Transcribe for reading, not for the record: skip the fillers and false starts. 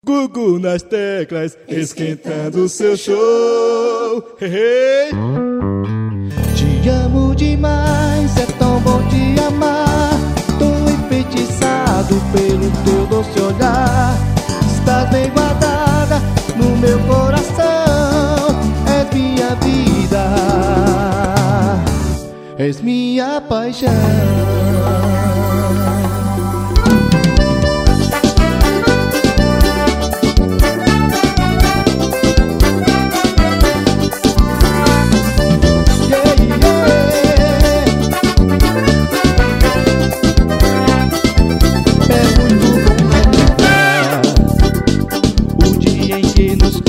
Gugu nas teclas, esquentando o seu show. Hey, hey. Te amo demais, é tão bom te amar. Tô enfeitiçado pelo teu doce olhar. Estás bem guardada no meu coração. És minha vida, és minha paixão. Nos